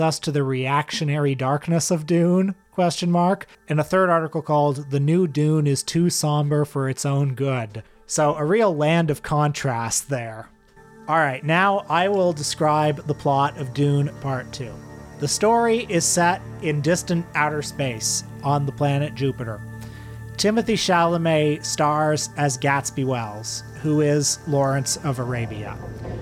thus to the reactionary darkness of Dune, ? And a third article called The New Dune is Too Somber for Its Own Good. So a real land of contrast there. All right, now I will describe the plot of Dune Part 2. The story is set in distant outer space on the planet Jupiter. Timothée Chalamet stars as Gatsby Wells, who is Lawrence of Arabia.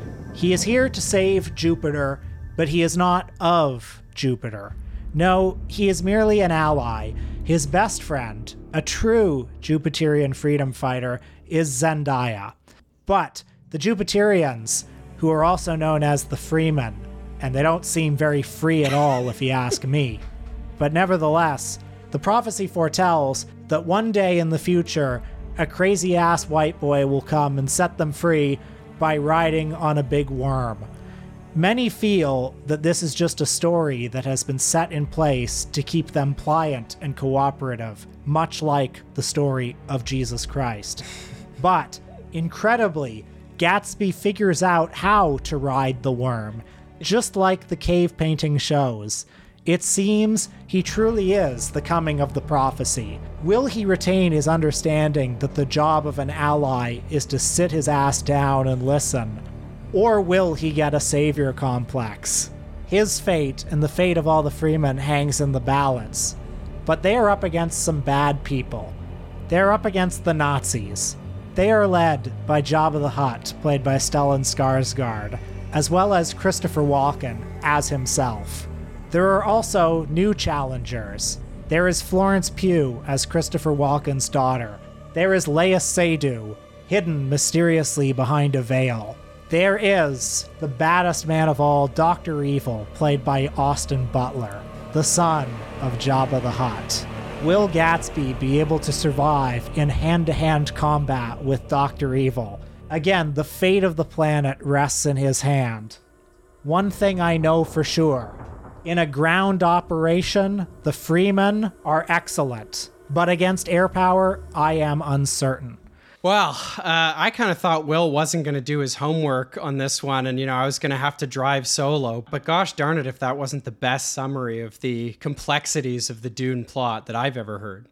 He is here to save Jupiter, but he is not of Jupiter. No, he is merely an ally. His best friend, a true Jupiterian freedom fighter, is Zendaya. But the Jupiterians, who are also known as the Freemen, and they don't seem very free at all if you ask me. But nevertheless, the prophecy foretells that one day in the future, a crazy-ass white boy will come and set them free by riding on a big worm. Many feel that this is just a story that has been set in place to keep them pliant and cooperative, much like the story of Jesus Christ. But, incredibly, Gatsby figures out how to ride the worm, just like the cave painting shows. It seems he truly is the coming of the prophecy. Will he retain his understanding that the job of an ally is to sit his ass down and listen? Or will he get a savior complex? His fate and the fate of all the Freemen hangs in the balance. But they are up against some bad people. They're up against the Nazis. They are led by Jabba the Hutt, played by Stellan Skarsgård, as well as Christopher Walken as himself. There are also new challengers. There is Florence Pugh as Christopher Walken's daughter. There is Leia Seydoux, hidden mysteriously behind a veil. There is the baddest man of all, Dr. Evil, played by Austin Butler, the son of Jabba the Hutt. Will Gatsby be able to survive in hand-to-hand combat with Dr. Evil? Again, the fate of the planet rests in his hand. One thing I know for sure. In a ground operation, the Freemen are excellent. But against air power, I am uncertain. Well, I kind of thought Will wasn't going to do his homework on this one, and, I was going to have to drive solo. But gosh darn it, if that wasn't the best summary of the complexities of the Dune plot that I've ever heard.